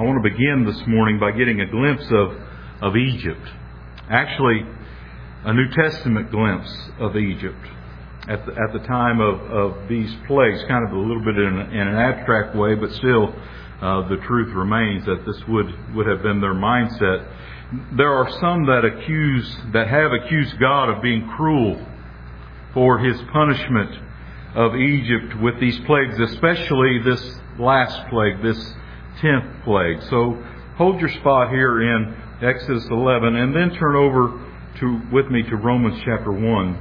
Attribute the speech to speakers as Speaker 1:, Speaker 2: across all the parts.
Speaker 1: want to begin this morning by getting a glimpse of Egypt. Actually, a New Testament glimpse of Egypt at the time of these plagues, kind of a little bit in an abstract way, but still the truth remains that this would have been their mindset. There are some that have accused God of being cruel for His punishment of Egypt with these plagues, especially this last plague, this 10th plague. So hold your spot here in Exodus 11 and then turn over with me to Romans chapter 1.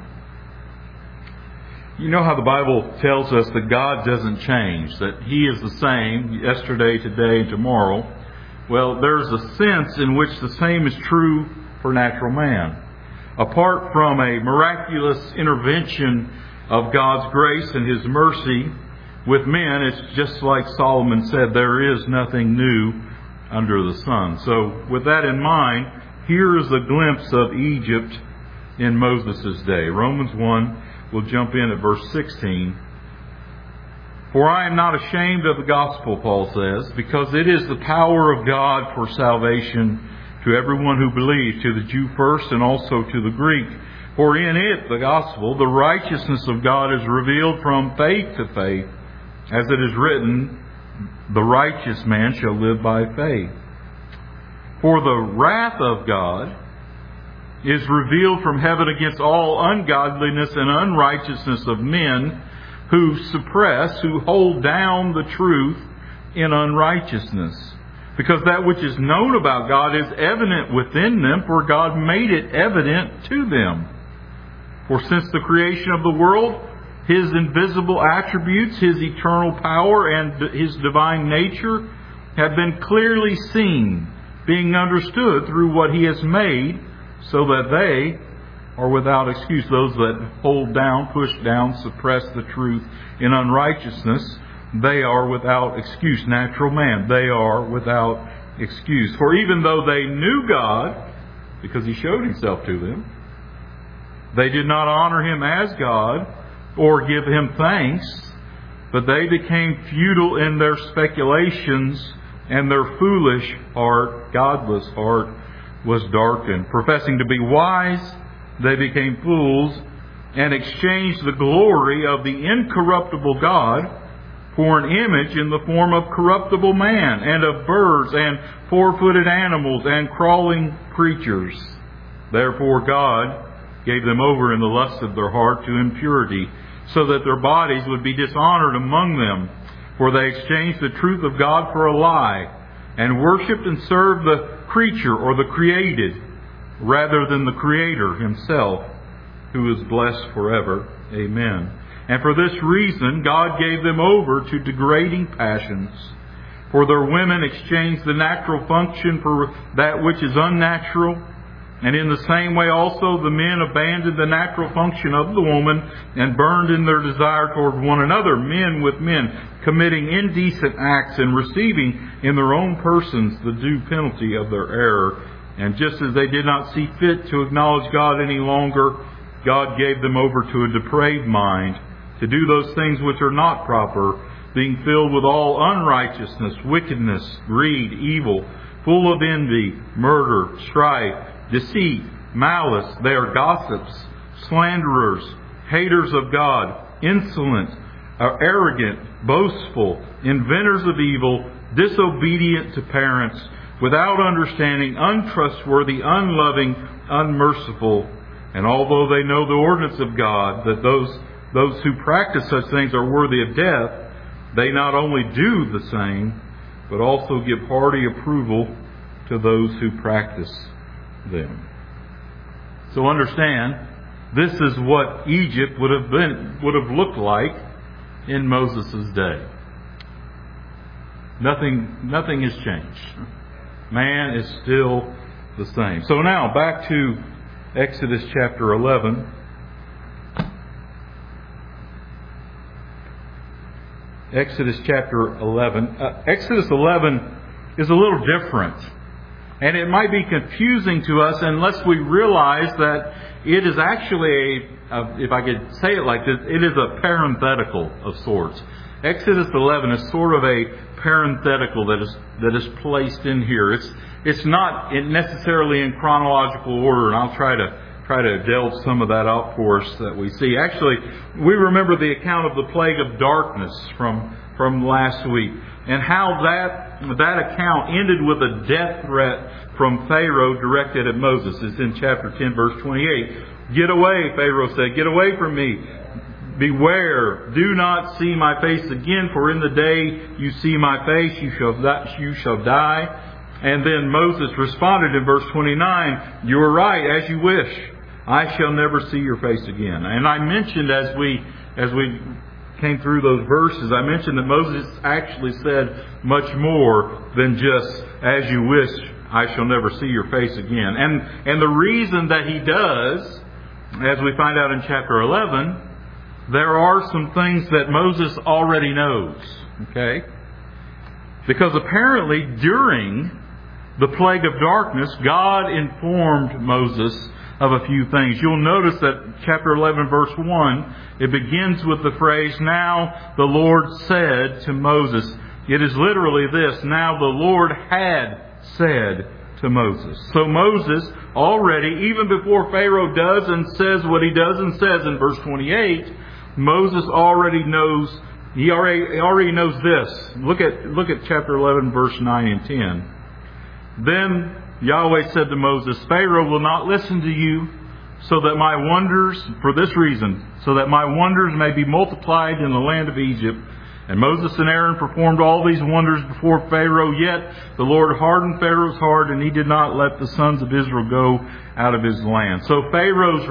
Speaker 1: You know how the Bible tells us that God doesn't change, that He is the same yesterday, today, and tomorrow. Well, there's a sense in which the same is true for natural man. Apart from a miraculous intervention of God's grace and His mercy with men, it's just like Solomon said, there is nothing new under the sun. So with that in mind, here is a glimpse of Egypt in Moses' day. Romans 1, we'll jump in at verse 16. For I am not ashamed of the gospel, Paul says, because it is the power of God for salvation to everyone who believes, to the Jew first and also to the Greek. For in it, the gospel, the righteousness of God is revealed from faith to faith, as it is written, the righteous man shall live by faith. For the wrath of God is revealed from heaven against all ungodliness and unrighteousness of men who suppress, who hold down the truth in unrighteousness. Because that which is known about God is evident within them, for God made it evident to them. For since the creation of the world, His invisible attributes, His eternal power, and His divine nature have been clearly seen, being understood through what He has made, so that they are without excuse. Those that hold down, push down, suppress the truth in unrighteousness, they are without excuse. Natural man, they are without excuse. For even though they knew God, because He showed Himself to them, they did not honor Him as God or give Him thanks, but they became futile in their speculations, and their foolish heart, godless heart, was darkened. Professing to be wise, they became fools, and exchanged the glory of the incorruptible God for an image in the form of corruptible man, and of birds, and four-footed animals, and crawling creatures. Therefore God gave them over in the lust of their heart to impurity, so that their bodies would be dishonored among them. For they exchanged the truth of God for a lie, and worshipped and served the creature or the created, rather than the Creator Himself, who is blessed forever. Amen. And for this reason God gave them over to degrading passions. For their women exchanged the natural function for that which is unnatural. And in the same way also the men abandoned the natural function of the woman and burned in their desire toward one another, men with men, committing indecent acts and receiving in their own persons the due penalty of their error. And just as they did not see fit to acknowledge God any longer, God gave them over to a depraved mind to do those things which are not proper, being filled with all unrighteousness, wickedness, greed, evil, full of envy, murder, strife, deceit, malice. They are gossips, slanderers, haters of God, insolent, arrogant, boastful, inventors of evil, disobedient to parents, without understanding, untrustworthy, unloving, unmerciful. And although they know the ordinance of God, that those who practice such things are worthy of death, they not only do the same, but also give hearty approval to those who practice them. So understand, this is what Egypt would have looked like in Moses' day. Nothing has changed. Man is still the same. So now back to Exodus chapter 11. Exodus chapter 11. Exodus 11 is a little different. And it might be confusing to us unless we realize that it is actually if I could say it like this, it is a parenthetical of sorts. Exodus 11 is sort of a parenthetical that is placed in here. It's not necessarily in chronological order, and I'll try to delve some of that out for us that we see. Actually, we remember the account of the plague of darkness from last week, and how that account ended with a death threat from Pharaoh directed at Moses. It's in chapter 10, verse 28. Get away, Pharaoh said. Get away from me. Beware, do not see my face again, for in the day you see my face, you shall die. And then Moses responded in verse 29, you are right, as you wish. I shall never see your face again. And I mentioned as we came through those verses, I mentioned that Moses actually said much more than just, as you wish, I shall never see your face again. And the reason that he does, as we find out in chapter 11, there are some things that Moses already knows. Okay? Because apparently during the plague of darkness, God informed Moses of a few things. You'll notice that chapter 11 verse 1, it begins with the phrase, now the Lord said to Moses. It is literally this, now the Lord had said to Moses. So Moses already, even before Pharaoh does and says what he does and says in verse 28, Moses already knows, he already knows this. Look at chapter 11 verse 9 and 10. Then Yahweh said to Moses, Pharaoh will not listen to you, so that my wonders, for this reason, so that my wonders may be multiplied in the land of Egypt. And Moses and Aaron performed all these wonders before Pharaoh, yet the Lord hardened Pharaoh's heart, and he did not let the sons of Israel go out of his land. So Pharaoh's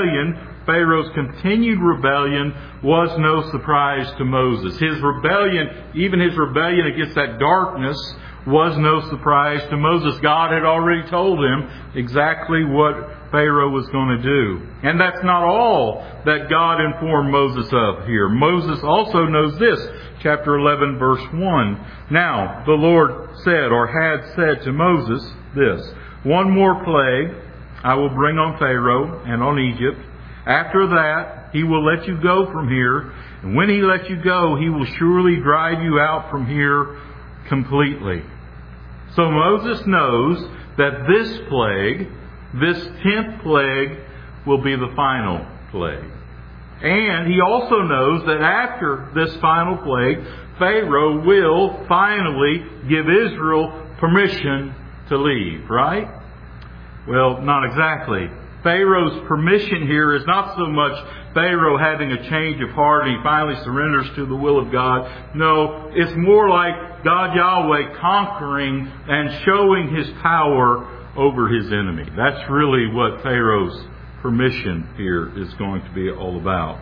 Speaker 1: continued rebellion, was no surprise to Moses. His rebellion, even his rebellion against that darkness, was no surprise to Moses. God had already told him exactly what Pharaoh was going to do. And that's not all that God informed Moses of here. Moses also knows this. Chapter 11, verse 1. Now, the Lord said, or had said to Moses this, one more plague I will bring on Pharaoh and on Egypt. After that, he will let you go from here. And when he lets you go, he will surely drive you out from here completely. So Moses knows that this plague, this 10th plague, will be the final plague. And he also knows that after this final plague, Pharaoh will finally give Israel permission to leave, right? Well, not exactly. Pharaoh's permission here is not so much Pharaoh having a change of heart and he finally surrenders to the will of God. No, it's more like God Yahweh conquering and showing His power over His enemy. That's really what Pharaoh's permission here is going to be all about.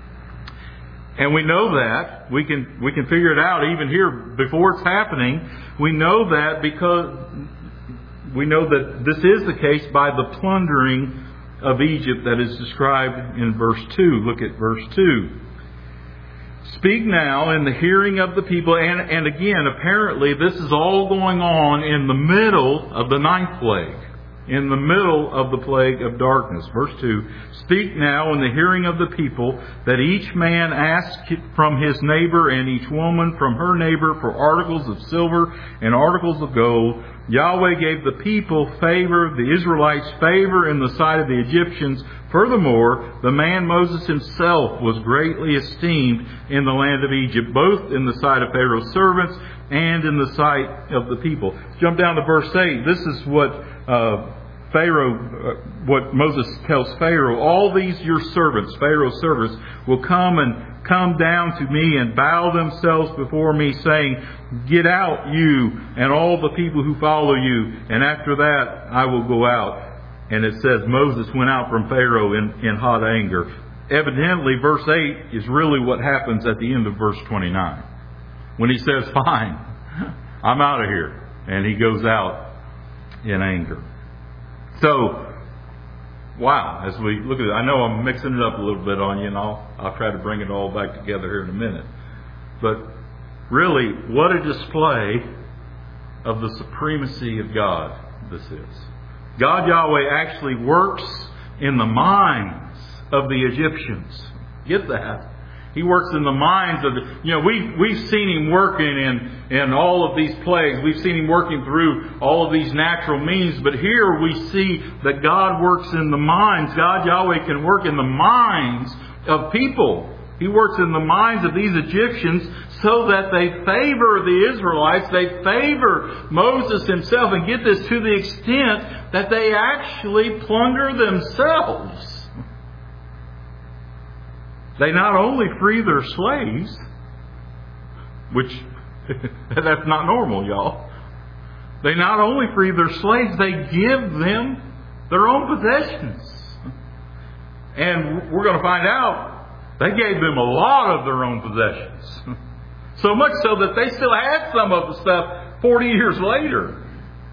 Speaker 1: And we know that. We can figure it out even here before it's happening. We know that because we know that this is the case by the plundering of Egypt that is described in verse 2. Look at verse 2. Speak now in the hearing of the people. And again, apparently this is all going on in the middle of the 9th plague. In the middle of the plague of darkness. Verse 2. Speak now in the hearing of the people, that each man ask from his neighbor and each woman from her neighbor for articles of silver and articles of gold. Yahweh gave the people favor, the Israelites favor in the sight of the Egyptians. Furthermore, the man Moses himself was greatly esteemed in the land of Egypt, both in the sight of Pharaoh's servants and in the sight of the people. Jump down to verse 8. This is what what Moses tells Pharaoh. All these your servants, Pharaoh's servants, will come down to me and bow themselves before me, saying, get out, you and all the people who follow you, and after that I will go out. And it says Moses went out from Pharaoh in hot anger. Evidently, verse 8 is really what happens at the end of verse 29. When he says, fine, I'm out of here. And he goes out in anger. So, wow, as we look at it, I know I'm mixing it up a little bit on you, and I'll try to bring it all back together here in a minute. But really, what a display of the supremacy of God this is. God Yahweh actually works in the minds of the Egyptians. Get that? He works in the minds of we've seen Him working in all of these plagues. We've seen Him working through all of these natural means. But here we see that God works in the minds. God, Yahweh, can work in the minds of people. He works in the minds of these Egyptians so that they favor the Israelites. They favor Moses himself, and get this, to the extent that they actually plunder themselves. They not only free their slaves, which that's not normal, y'all. They not only free their slaves, they give them their own possessions. And we're going to find out they gave them a lot of their own possessions. So much so that they still had some of the stuff 40 years later.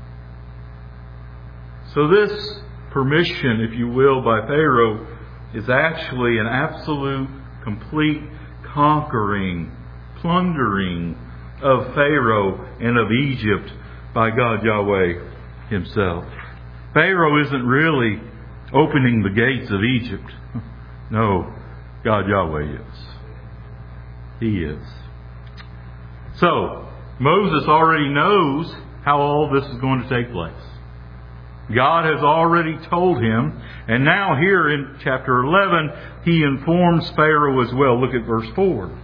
Speaker 1: So this permission, if you will, by Pharaoh is actually an absolute, complete conquering, plundering of Pharaoh and of Egypt by God Yahweh Himself. Pharaoh isn't really opening the gates of Egypt. No, God Yahweh is. He is. So, Moses already knows how all this is going to take place. God has already told him, and now here in chapter 11, He informs Pharaoh as well. Look at verse 4.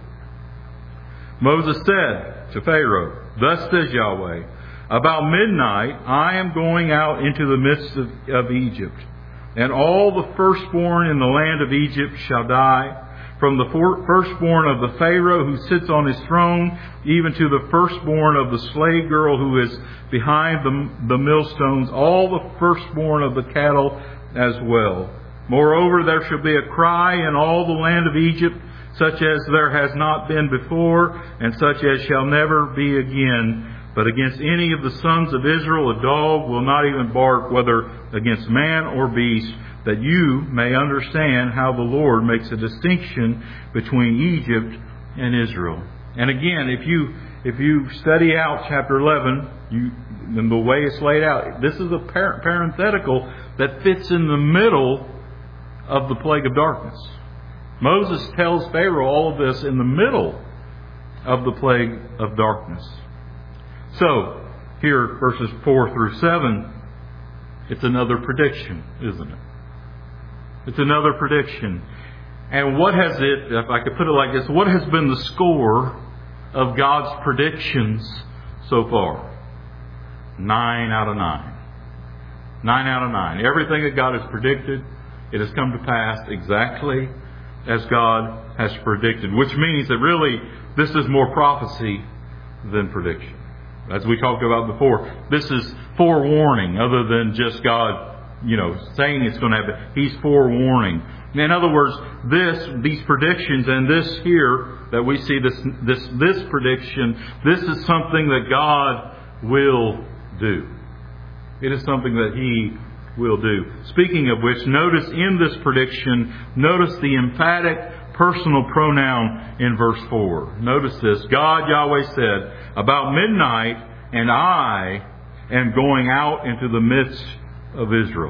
Speaker 1: Moses said to Pharaoh, "Thus says Yahweh, about midnight I am going out into the midst of Egypt, and all the firstborn in the land of Egypt shall die, from the firstborn of the Pharaoh who sits on his throne, even to the firstborn of the slave girl who is behind the millstones, all the firstborn of the cattle as well. Moreover, there shall be a cry in all the land of Egypt, such as there has not been before, and such as shall never be again. But against any of the sons of Israel a dog will not even bark, whether against man or beast, that you may understand how the Lord makes a distinction between Egypt and Israel." And again, if you study out chapter 11, and the way it's laid out, this is a parenthetical that fits in the middle of the plague of darkness. Moses tells Pharaoh all of this in the middle of the plague of darkness. So, here, verses 4 through 7, it's another prediction, isn't it? It's another prediction. And what has it, if I could put it like this, what has been the score of God's predictions so far? 9 out of 9. 9 out of 9. Everything that God has predicted, it has come to pass exactly as God has predicted. Which means that really, this is more prophecy than prediction. As we talked about before, this is forewarning other than just God, saying it's going to happen. He's forewarning. In other words, these predictions and this here that we see, this prediction, this is something that God will do. It is something that He will do. Speaking of which, notice in this prediction, notice the emphatic personal pronoun in verse 4. Notice this. God Yahweh said, "About midnight, and I am going out into the midst of Israel."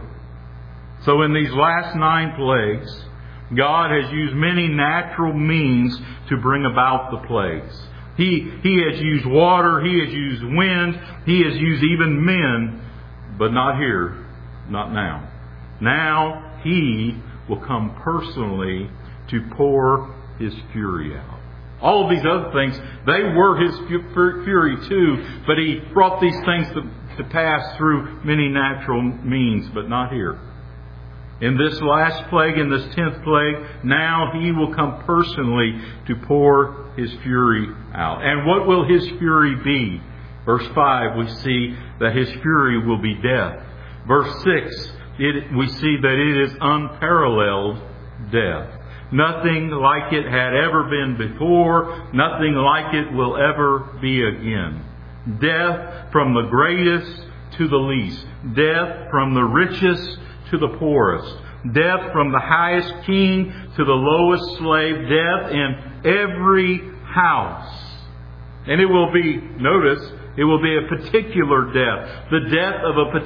Speaker 1: So in these last 9 plagues, God has used many natural means to bring about the plagues. He has used water, He has used wind, He has used even men, but not here, not now. Now He will come personally to pour His fury out. All of these other things, they were His fury too, but He brought these things to pass through many natural means, but not here. In this last plague, in this 10th plague, now He will come personally to pour His fury out. And what will His fury be? Verse 5, we see that His fury will be death. Verse 6, we see that it is unparalleled death. Nothing like it had ever been before. Nothing like it will ever be again. Death from the greatest to the least. Death from the richest to the poorest. Death from the highest king to the lowest slave. Death in every house. And it will be, notice, it will be a particular death. The death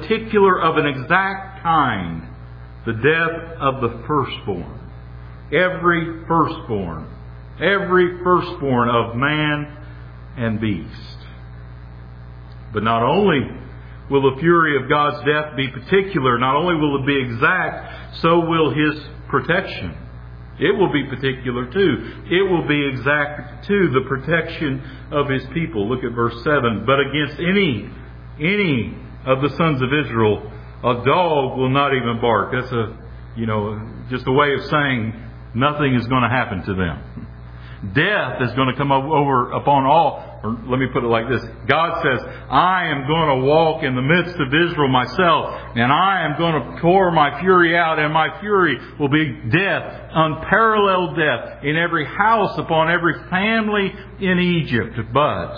Speaker 1: of an exact kind. The death of the firstborn. Every firstborn every firstborn of man and beast. But not only will the fury of God's death be particular, not only will it be exact, so will His protection. It will be particular too. It will be exact too, the protection of His people. Look at verse 7. But against any of the sons of Israel, a dog will not even bark. That's just a way of saying nothing is going to happen to them. Death is going to come over upon all. Or let me put it like this. God says, I am going to walk in the midst of Israel myself, and I am going to pour my fury out, and my fury will be death, unparalleled death, in every house, upon every family in Egypt. But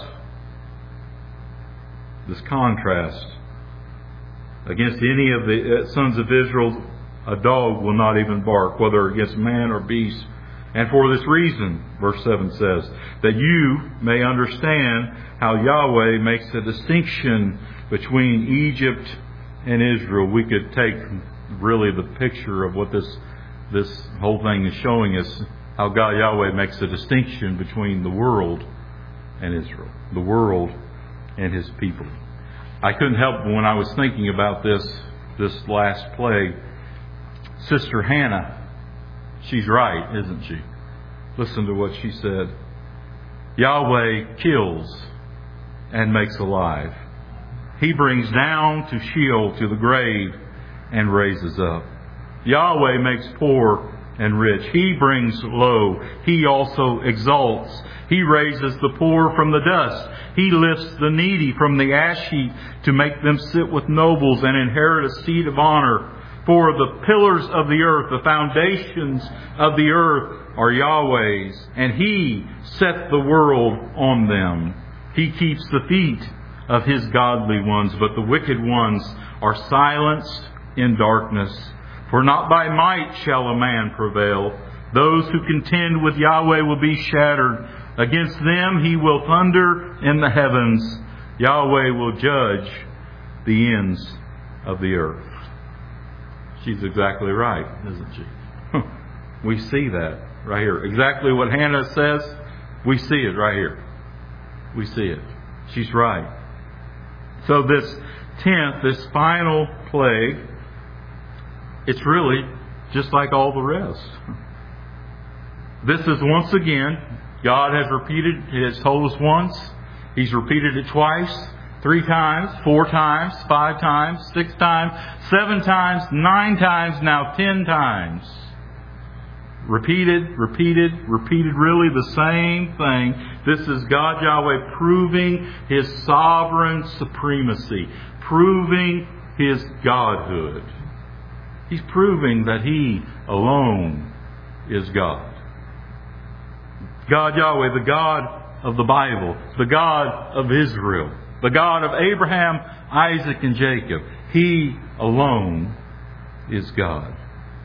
Speaker 1: this contrast, against any of the sons of Israel, a dog will not even bark, whether against man or beast. And for this reason, verse 7 says, that you may understand how Yahweh makes a distinction between Egypt and Israel. We could take really the picture of what this whole thing is showing us, how God Yahweh makes a distinction between the world and Israel, the world and His people. I couldn't help when I was thinking about this last plague. Sister Hannah, she's right, isn't she? Listen to what she said. Yahweh kills and makes alive. He brings down to Sheol, to the grave, and raises up. Yahweh makes poor and rich. He brings low. He also exalts. He raises the poor from the dust. He lifts the needy from the ash heap to make them sit with nobles and inherit a seat of honor. For the pillars of the earth, the foundations of the earth are Yahweh's, and He set the world on them. He keeps the feet of His godly ones, but the wicked ones are silenced in darkness. For not by might shall a man prevail. Those who contend with Yahweh will be shattered. Against them He will thunder in the heavens. Yahweh will judge the ends of the earth. She's exactly right, isn't she? We see that right here. Exactly what Hannah says, we see it right here. We see it. She's right. So this 10th, this final plague, it's really just like all the rest. This is once again, God has repeated, He has told us once, He's repeated it twice, 3 times, 4 times, 5 times, 6 times, 7 times, 9 times, now 10 times. Repeated, really the same thing. This is God Yahweh proving His sovereign supremacy, proving His godhood. He's proving that He alone is God. God Yahweh, the God of the Bible, the God of Israel, the God of Abraham, Isaac, and Jacob. He alone is God.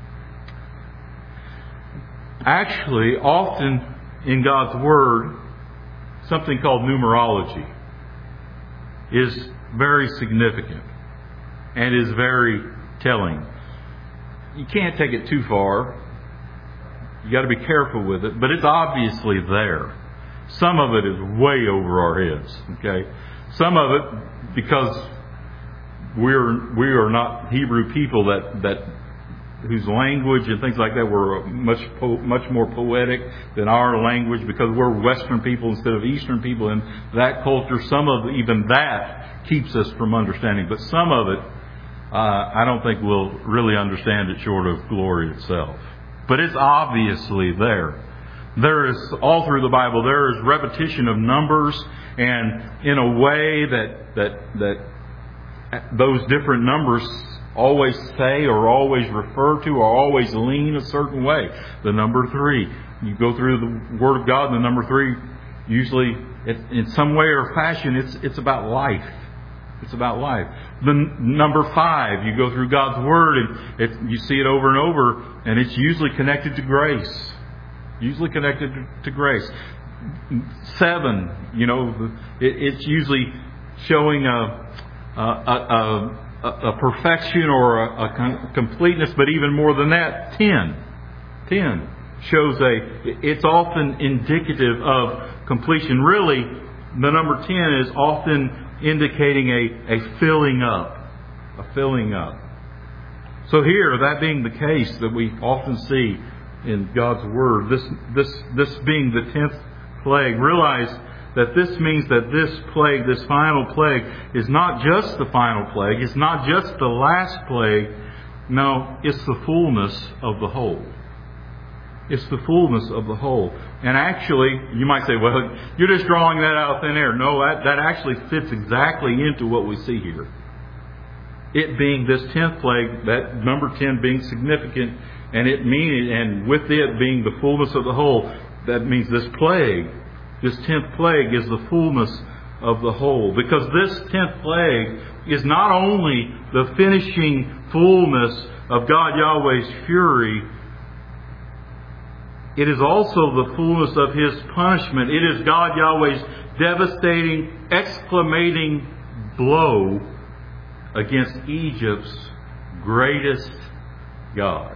Speaker 1: Actually, often in God's Word, something called numerology is very significant and is very telling. You can't take it too far. You got to be careful with it, but it's obviously there. Some of it is way over our heads, okay? Some of it because we are not Hebrew people that whose language and things like that were much more poetic than our language, because we're Western people instead of Eastern people in that culture. Some of even that keeps us from understanding, but some of it I don't think we'll really understand it short of glory itself. But it's obviously there. There is, all through the Bible, there is repetition of numbers, and in a way that those different numbers always say or always refer to or always lean a certain way. The number 3, you go through the Word of God, and the number 3 usually, in some way or fashion, it's about life. It's about life. The number 5, you go through God's Word and you see it over and over, and it's usually connected to grace. Usually connected to grace. 7, it's usually showing a perfection or a completeness, but even more than that, 10 it's often indicative of completion. Really, the number 10 is often indicating a filling up. A filling up. So here, that being the case that we often see in God's Word, this being the 10th plague, realize that this means that this plague, this final plague, is not just the final plague. It's not just the last plague. No, it's the fullness of the whole. It's the fullness of the whole. And actually, you might say, well, you're just drawing that out of thin air. No, that actually fits exactly into what we see here. It being this 10th plague, that number 10 being significant, and with it being the fullness of the whole, that means this plague, this 10th plague is the fullness of the whole. Because this 10th plague is not only the finishing fullness of God Yahweh's fury, it is also the fullness of His punishment. It is God Yahweh's devastating, exclamating blow against Egypt's greatest God.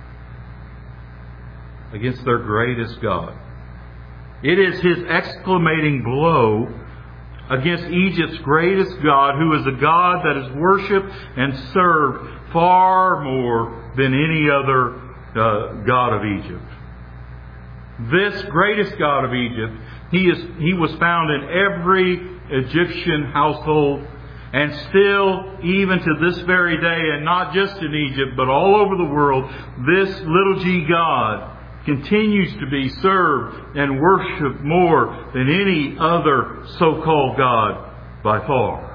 Speaker 1: Against their greatest God. It is His exclamating blow against Egypt's greatest God, who is a God that is worshipped and served far more than any other God of Egypt. This greatest God of Egypt, He was found in every Egyptian household, and still, even to this very day, and not just in Egypt, but all over the world, this little g God continues to be served and worshipped more than any other so-called God by far.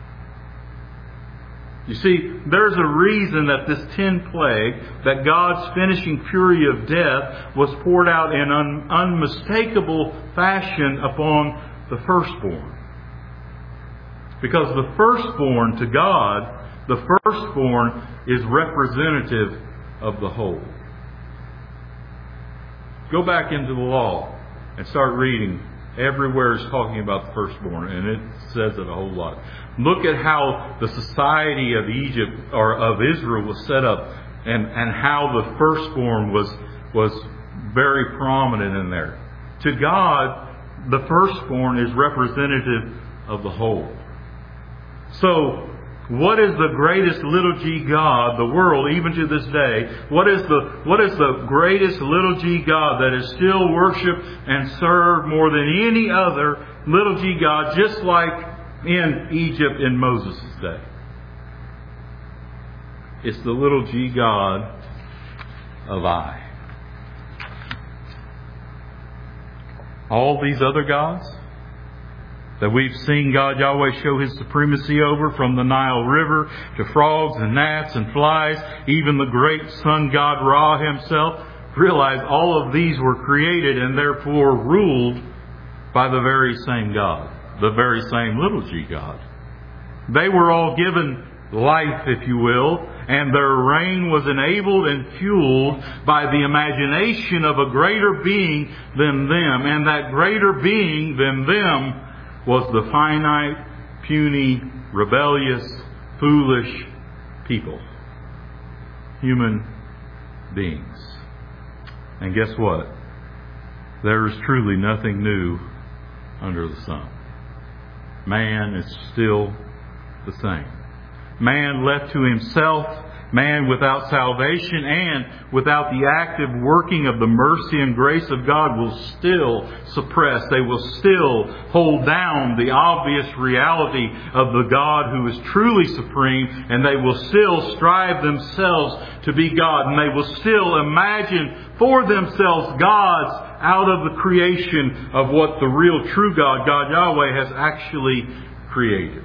Speaker 1: You see, there's a reason that this 10th plague, that God's finishing fury of death, was poured out in unmistakable fashion upon the firstborn. Because the firstborn to God, the firstborn is representative of the whole. Go back into the law and start reading. Everywhere is talking about the firstborn, and it says it a whole lot. Look at how the society of Egypt or of Israel was set up, and how the firstborn was very prominent in there. To God, the firstborn is representative of the whole. So, what is the greatest little g God, the world, even to this day? What is the greatest little g God that is still worshipped and served more than any other little g God, just like in Egypt in Moses' day? It's the little g God of I. All these other gods that we've seen God Yahweh show His supremacy over, from the Nile River to frogs and gnats and flies, even the great sun god Ra himself, realize all of these were created and therefore ruled by the very same God, the very same little g God. They were all given life, if you will, and their reign was enabled and fueled by the imagination of a greater being than them, and that greater being than them was the finite, puny, rebellious, foolish people. Human beings. And guess what? There is truly nothing new under the sun. Man is still the same. Man left to himself, man without salvation and without the active working of the mercy and grace of God will still suppress. They will still hold down the obvious reality of the God who is truly supreme, and they will still strive themselves to be God, and they will still imagine for themselves gods out of the creation of what the real true God, God Yahweh, has actually created.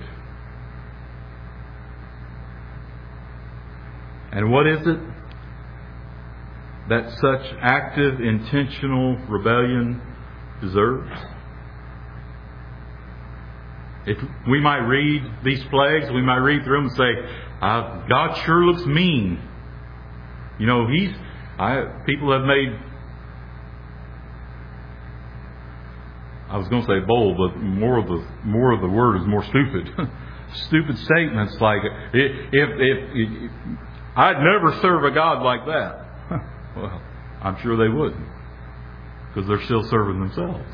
Speaker 1: And what is it that such active, intentional rebellion deserves? If we might read these plagues, we might read through them and say, God sure looks mean. You know, people have made, I was going to say bold, but more of the word is more stupid. Stupid statements like, if I'd never serve a God like that. Well, I'm sure they wouldn't. because they're still serving themselves.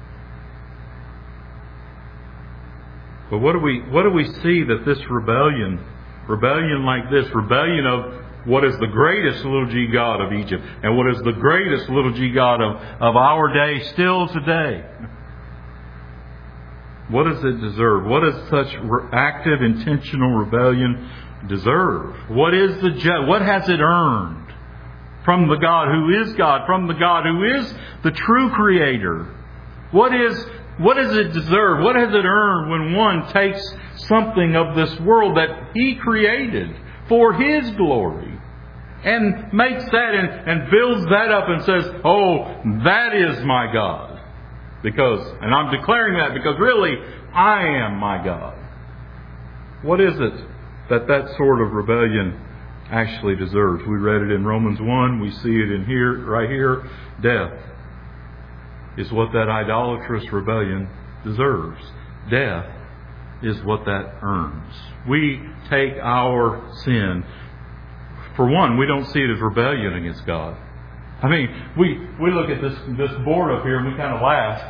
Speaker 1: But what do we see that this rebellion like this, rebellion of what is the greatest little g God of Egypt and what is the greatest little g God of our day still today? What does it deserve? What does such active, intentional rebellion deserve? What has it earned from the God who is God, from the God who is the true Creator? What does it deserve? What has it earned when one takes something of this world that He created for His glory and makes that and builds that up and says, "Oh, that is my God." And I'm declaring that because really, I am my God. What is it that sort of rebellion actually deserves? We read it in Romans 1. We see it in here, right here. Death is what that idolatrous rebellion deserves. Death is what that earns. We take our sin. For one, we don't see it as rebellion against God. I mean, we look at this board up here and we kind of laugh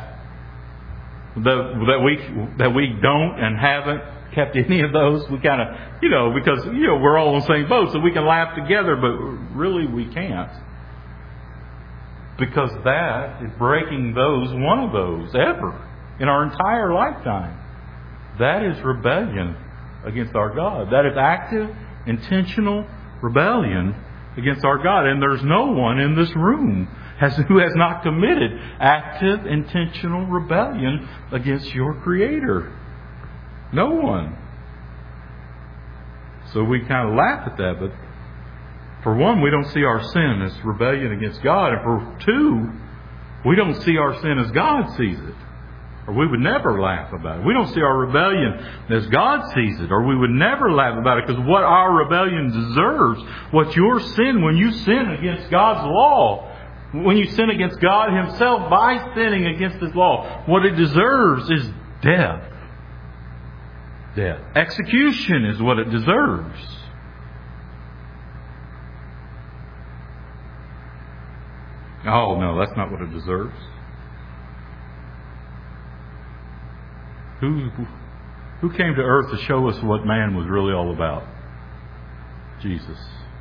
Speaker 1: that we don't and haven't kept any of those. We kind of, because we're all in the same boat, so we can laugh together, but really we can't. Because that is breaking one of those ever in our entire lifetime. That is rebellion against our God. That is active, intentional rebellion against our God. And there's no one in this room who has not committed active, intentional rebellion against your Creator. No one. So we kind of laugh at that, but for one, we don't see our sin as rebellion against God. And for two, we don't see our sin as God sees it. Or we would never laugh about it. We don't see our rebellion as God sees it. Or we would never laugh about it. Because what our rebellion deserves, what your sin, when you sin against God's law, when you sin against God Himself by sinning against His law, what it deserves is death. Death. Execution is what it deserves. Oh, no, that's not what it deserves. Who came to earth to show us what man was really all about? Jesus.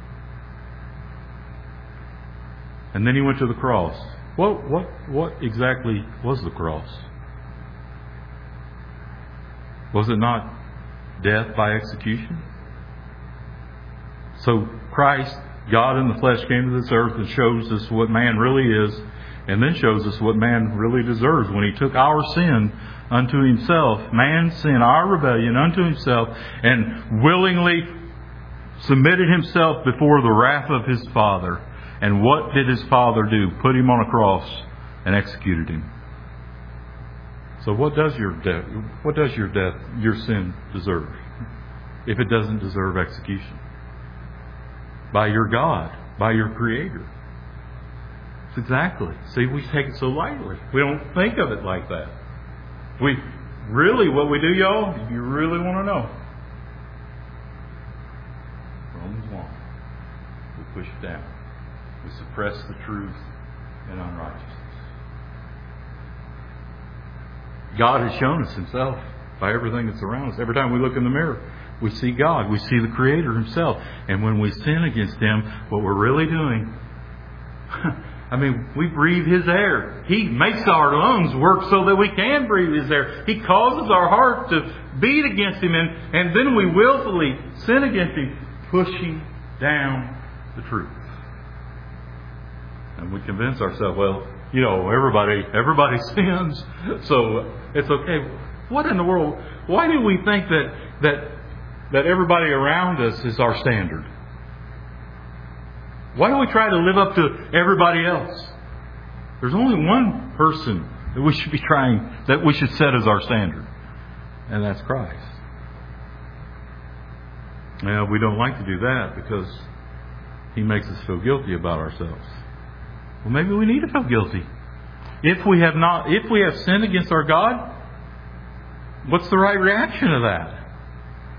Speaker 1: And then He went to the cross. What exactly was the cross? Was it not death by execution? So Christ, God in the flesh, came to this earth and shows us what man really is, and then shows us what man really deserves when He took our sin unto Himself, man's sin, our rebellion unto Himself, and willingly submitted Himself before the wrath of His Father. And what did His Father do? Put Him on a cross and executed Him. So what does your sin deserve? If it doesn't deserve execution? By your God, by your Creator. Exactly. See, we take it so lightly. We don't think of it like that. What we do, y'all, if you really want to know. Romans 1. We push it down. We suppress the truth and unrighteousness. God has shown us Himself by everything that's around us. Every time we look in the mirror, we see God. We see the Creator Himself. And when we sin against Him, what we're really doing, we breathe His air. He makes our lungs work so that we can breathe His air. He causes our heart to beat against Him, and then we willfully sin against Him, pushing down the truth. And we convince ourselves, everybody sins, so it's okay. What in the world? Why do we think that everybody around us is our standard? Why do we try to live up to everybody else? There's only one person that we should set as our standard, and that's Christ. Now, we don't like to do that because He makes us feel guilty about ourselves. Well, maybe we need to feel guilty. If we have sinned against our God, what's the right reaction to that?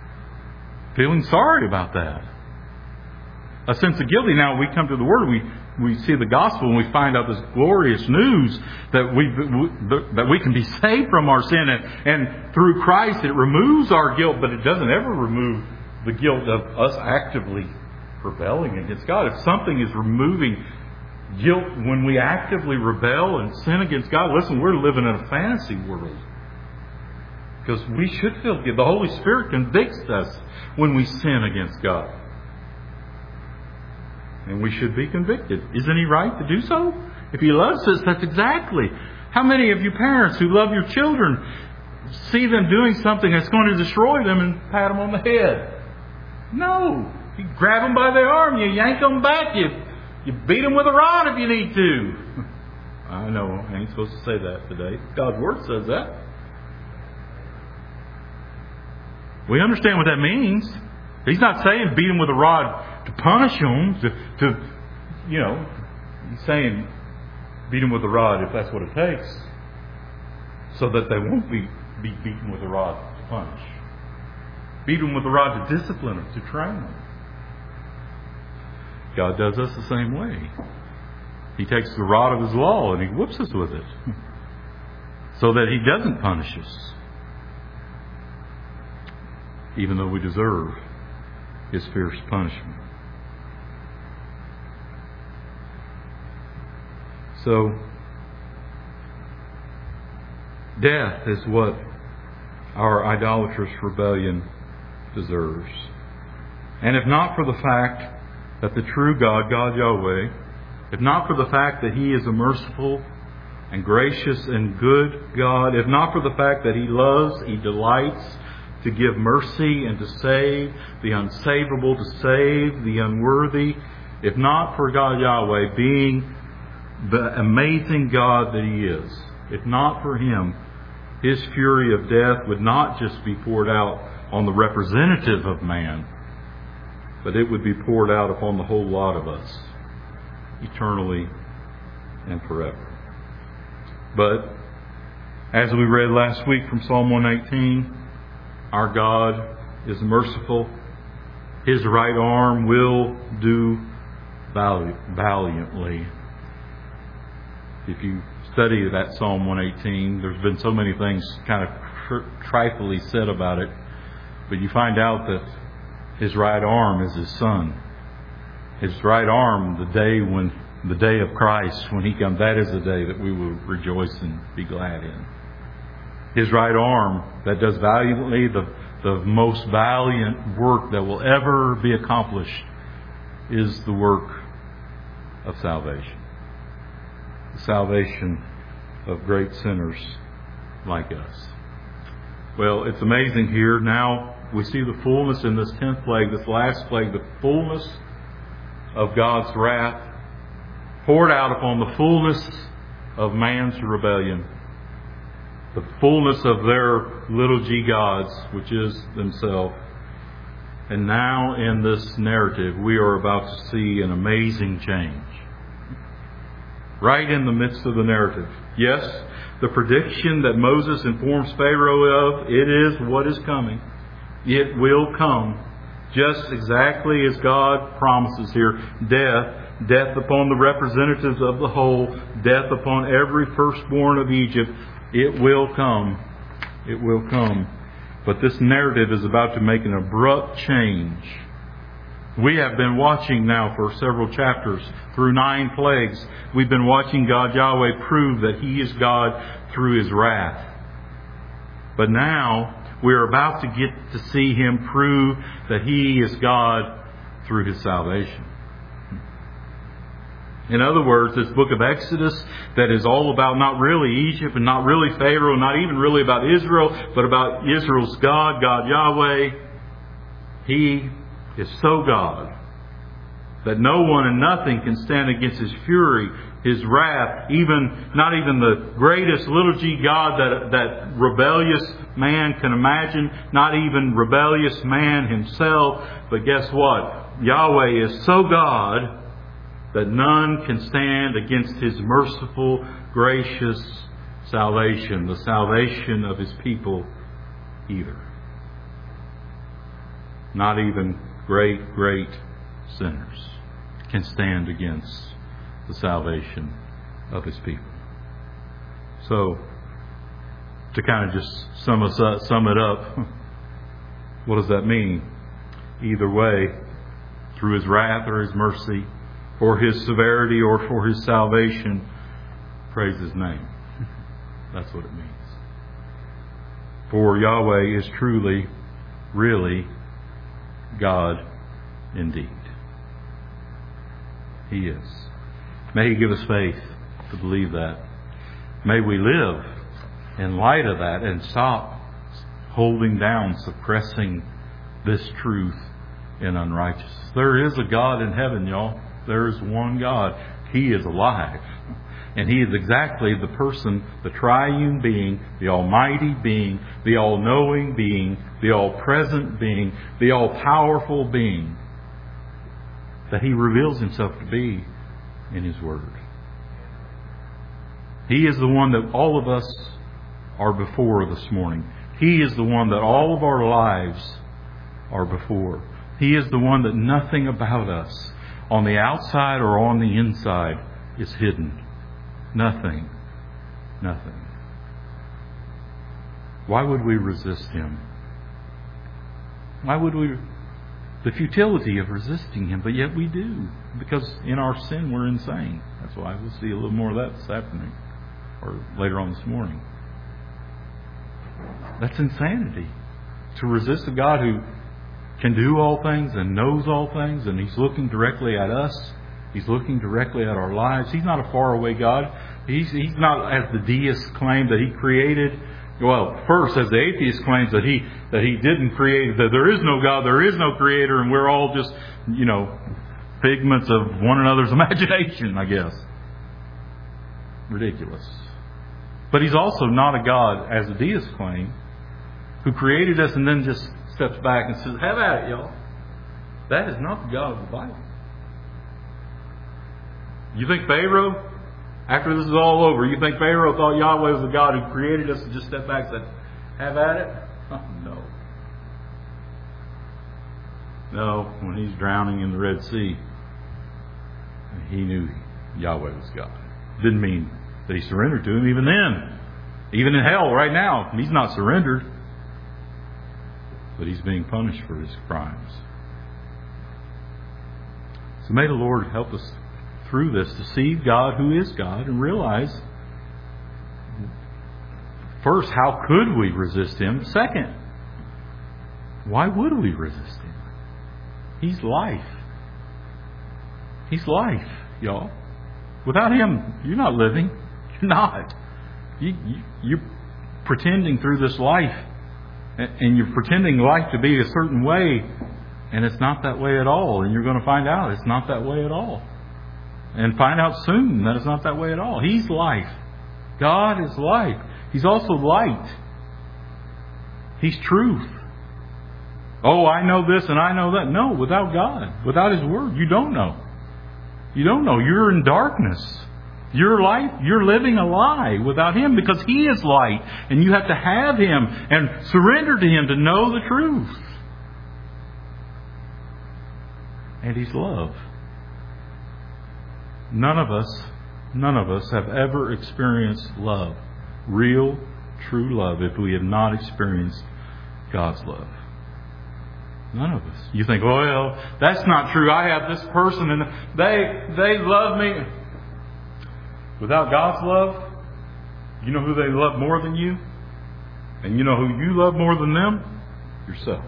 Speaker 1: Feeling sorry about that. A sense of guilty. Now we come to the Word, we see the gospel and we find out this glorious news that we can be saved from our sin, and through Christ it removes our guilt, but it doesn't ever remove the guilt of us actively rebelling against God. If something is removing guilt when we actively rebel and sin against God, listen, we're living in a fantasy world. Because we should feel guilt. The Holy Spirit convicts us when we sin against God. And we should be convicted. Isn't He right to do so? If He loves us, that's exactly. How many of you parents who love your children see them doing something that's going to destroy them and pat them on the head? No. You grab them by the arm, you yank them back, you beat them with a rod if you need to. I know, I ain't supposed to say that today. God's Word says that. We understand what that means. He's not saying beat them with a rod to punish them, He's saying beat them with a rod if that's what it takes, so that they won't be beaten with a rod to punish. Beat them with a rod to discipline them, to train them. God does us the same way. He takes the rod of His law and He whips us with it, so that He doesn't punish us, even though we deserve His fierce punishment. So, death is what our idolatrous rebellion deserves. And if not for the fact that the true God, God Yahweh, if not for the fact that He is a merciful and gracious and good God, if not for the fact that He loves, He delights to give mercy and to save the unsavable, to save the unworthy, if not for God Yahweh being the amazing God that He is, if not for Him, His fury of death would not just be poured out on the representative of man, but it would be poured out upon the whole lot of us, eternally and forever. But, as we read last week from Psalm 118, our God is merciful. His right arm will do valiantly. If you study that Psalm 118, there's been so many things kind of trifling said about it, but you find out that His right arm is His Son. His right arm, the day of Christ, when He comes, that is the day that we will rejoice and be glad in. His right arm that does valiantly, the most valiant work that will ever be accomplished, is the work of salvation. The salvation of great sinners like us. Well, it's amazing here. Now we see the fullness in this 10th plague, this last plague, the fullness of God's wrath poured out upon the fullness of man's rebellion. The fullness of their little g gods, which is themselves. And now in this narrative, we are about to see an amazing change. Right in the midst of the narrative. Yes, the prediction that Moses informs Pharaoh of, it is what is coming. It will come. Just exactly as God promises here. Death upon the representatives of the whole, death upon every firstborn of Egypt. It will come. It will come. But this narrative is about to make an abrupt change. We have been watching now for several chapters, through 9 plagues. We've been watching God Yahweh prove that He is God through His wrath. But now we're about to get to see Him prove that He is God through His salvation. In other words, this book of Exodus that is all about not really Egypt and not really Pharaoh, not even really about Israel, but about Israel's God, God Yahweh. He is so God that no one and nothing can stand against His fury, His wrath, not even the greatest little g God that rebellious man can imagine, not even rebellious man himself. But guess what? Yahweh is so God that none can stand against His merciful, gracious salvation, the salvation of His people either. Not even great, great sinners can stand against the salvation of His people. So, to kind of just sum it up, what does that mean? Either way, through His wrath or His mercy, for His severity or for His salvation, praise His name. That's what it means. For Yahweh is truly, really God indeed. He is. May He give us faith to believe that. May we live in light of that and stop holding down, suppressing this truth in unrighteousness. There is a God in heaven, y'all. There is one God. He is alive. And He is exactly the person, the triune being, the almighty being, the all-knowing being, the all-present being, the all-powerful being that He reveals Himself to be in His Word. He is the one that all of us are before this morning. He is the one that all of our lives are before. He is the one that nothing about us, on the outside or on the inside, is hidden. Nothing. Nothing. Why would we resist Him? Why would we? The futility of resisting Him, but yet we do. Because in our sin we're insane. That's why we'll see a little more of that this afternoon. Or later on this morning. That's insanity. To resist a God who can do all things and knows all things, and He's looking directly at us. He's looking directly at our lives. He's not a faraway God. He's not, as the deists claim, that He created. Well, first, as the atheist claims that he didn't create, that there is no God, there is no Creator, and we're all just, figments of one another's imagination, I guess. Ridiculous. But He's also not a God, as the deists claim, who created us and then just steps back and says, "Have at it, y'all." That is not the God of the Bible. You think Pharaoh, after this is all over, you think Pharaoh thought Yahweh was the God who created us and just stepped back and said, "Have at it"? Oh, no. No, when he's drowning in the Red Sea, he knew Yahweh was God. Didn't mean that he surrendered to Him even then. Even in hell right now, he's not surrendered. But he's being punished for his crimes. So may the Lord help us through this to see God who is God and realize, first, how could we resist Him? Second, why would we resist Him? He's life. He's life, y'all. Without Him, you're not living. You're not. You're pretending through this life, and you're pretending life to be a certain way, and it's not that way at all. And you're going to find out it's not that way at all. And find out soon that it's not that way at all. He's life. God is life. He's also light. He's truth. Oh, I know this and I know that. No, without God, without His Word, you don't know. You don't know. You're in darkness. Your life, you're living a lie without Him, because He is light. And you have to have Him and surrender to Him to know the truth. And He's love. None of us have ever experienced love. Real, true love, if we have not experienced God's love. None of us. You think, well, that's not true. I have this person and they love me. Without God's love, you know who they love more than you? And you know who you love more than them? Yourself.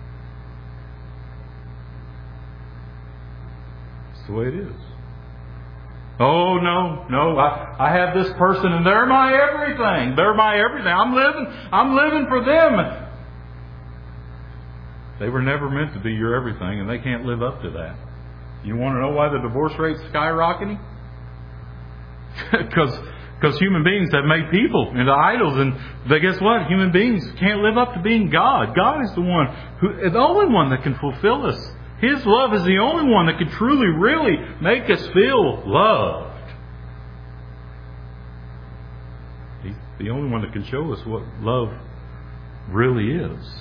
Speaker 1: It's the way it is. Oh, no, I have this person and they're my everything. They're my everything. I'm living for them. They were never meant to be your everything, and they can't live up to that. You want to know why the divorce rate's skyrocketing? Because human beings have made people into idols, and guess what? Human beings can't live up to being God. God is the one who is the only one that can fulfill us. His love is the only one that can truly, really make us feel loved. He's the only one that can show us what love really is.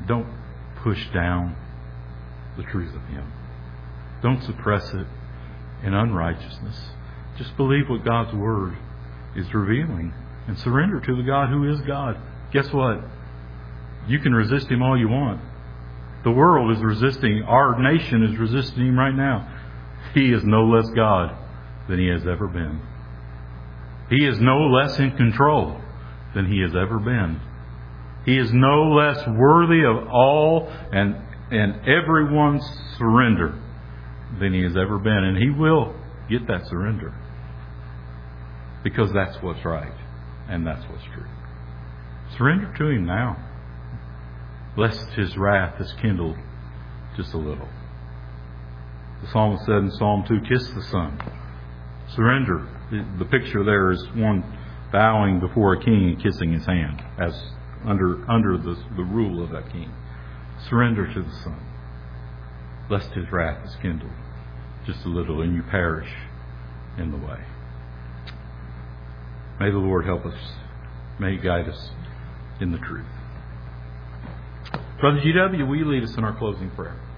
Speaker 1: Don't push down the truth of Him. Don't suppress it in unrighteousness. Just believe what God's Word is revealing and surrender to the God who is God. Guess what? You can resist Him all you want. The world is resisting. Our nation is resisting Him right now. He is no less God than He has ever been. He is no less in control than He has ever been. He is no less worthy of all and everyone's surrender than He has ever been. And He will get that surrender. Because that's what's right. And that's what's true. Surrender to Him now, lest His wrath is kindled just a little. The psalmist said in Psalm 2, kiss the Son. Surrender. The picture there is one bowing before a king and kissing his hand as under the rule of that king. Surrender to the Son, lest His wrath is kindled just a little and you perish in the way. May the Lord help us. May He guide us in the truth. Brother GW, will you lead us in our closing prayer?